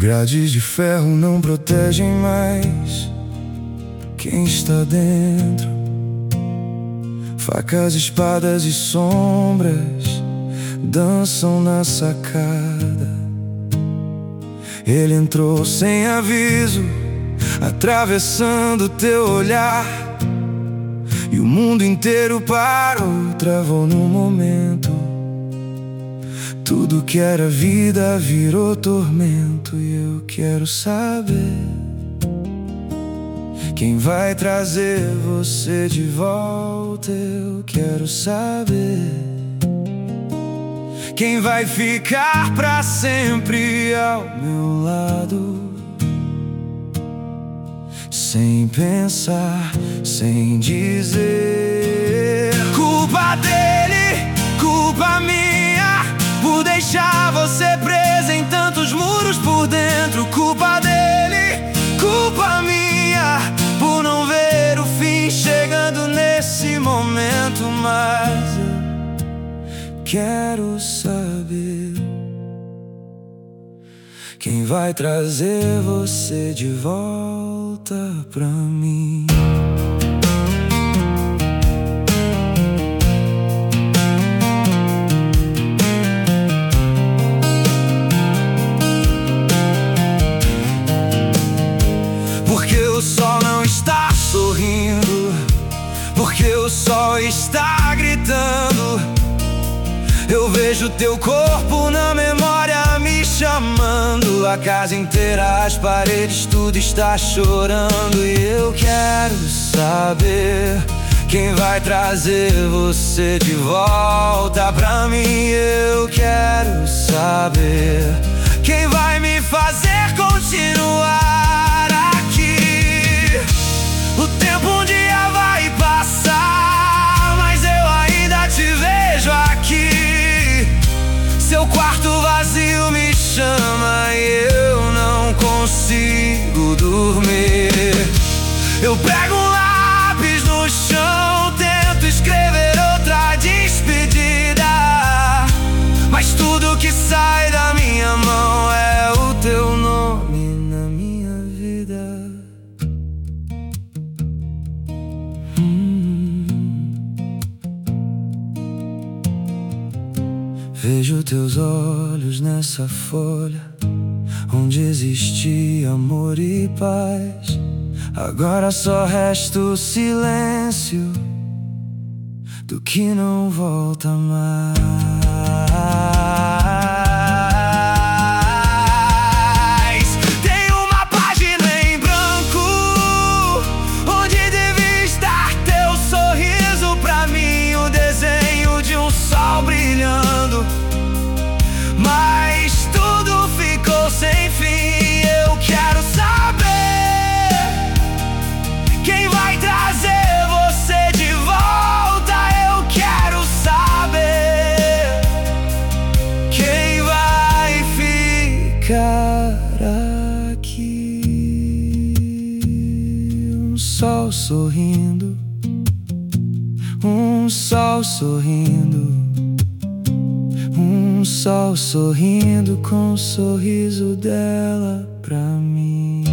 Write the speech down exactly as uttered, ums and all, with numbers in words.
Grades de ferro não protegem mais quem está dentro. Facas, espadas e sombras dançam na sacada. Ele entrou sem aviso, atravessando teu olhar, e o mundo inteiro parou, travou no momento. Tudo que era vida virou tormento, e eu quero saber quem vai trazer você de volta. Eu quero saber quem vai ficar pra sempre ao meu lado, sem pensar, sem dizer. Culpa dele, culpa minha, por deixar você presa em tantos muros por dentro. Culpa dele, culpa minha, por não ver o fim chegando nesse momento. Mas eu quero saber quem vai trazer você de volta pra mim. Porque o sol não está sorrindo, porque o sol está gritando. Eu vejo teu corpo na memória me chamando. A casa inteira, as paredes, tudo está chorando. E eu quero saber quem vai trazer você de volta pra mim. Eu quero saber quem vai me fazer continuar aqui. O tempo um dia vai passar, mas eu ainda te vejo aqui. Seu quarto vazio me chama e eu não consigo dormir. Eu pego um lápis no chão, tento escrever outra despedida, mas tudo que sai da minha mão é o teu nome na minha vida. hum. Vejo teus olhos nessa folha, onde existia amor e paz. Agora só resta o silêncio do que não volta mais. Tem uma página em branco, onde devia estar teu sorriso pra mim, o desenho de um sol brilhando. Mas tudo ficou sem fim. Eu quero saber quem vai trazer você de volta. Eu quero saber quem vai ficar aqui. Um sol sorrindo, um sol sorrindo, um sol sorrindo com o sorriso dela pra mim.